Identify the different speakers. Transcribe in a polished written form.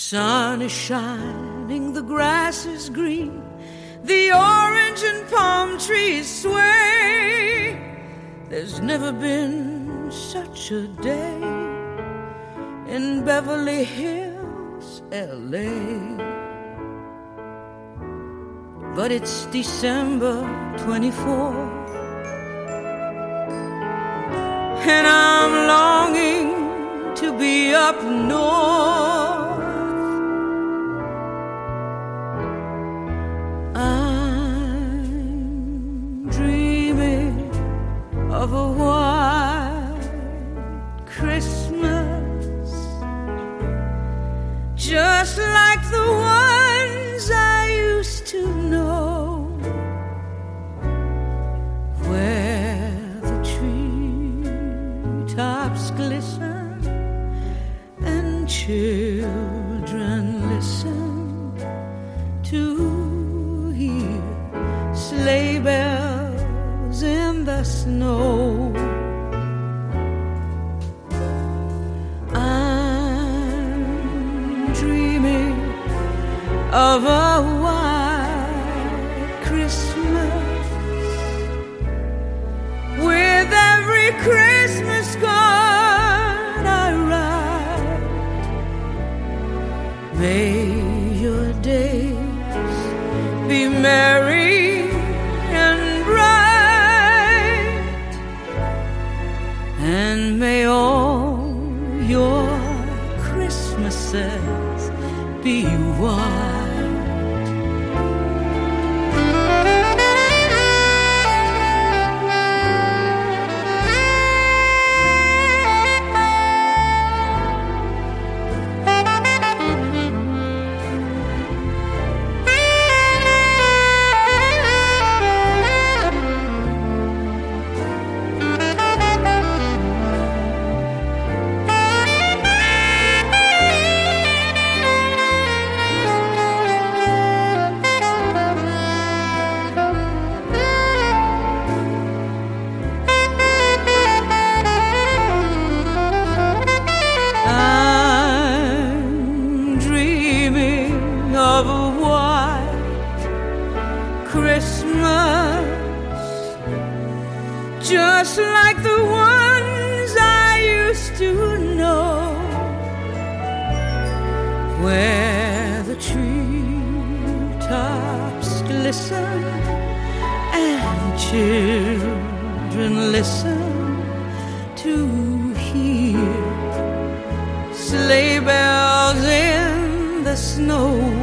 Speaker 1: sun is shining, the grass is green, the orange and palm trees sway. There's never been such a day in Beverly Hills, LA. But it's December 24th, and I'm longing to be up north. I'm dreaming of a white Christmas, just like the ones I used to know, where the treetops glisten and children listen to hear sleigh bells in the snow. I'm dreaming of a white Christmas, with every Christmas card I write. May your days be merry and bright, and may all your Christmases be white. Of a white Christmas, just like the ones I used to know, where the treetops glisten and children listen to hear sleigh bells in the snow.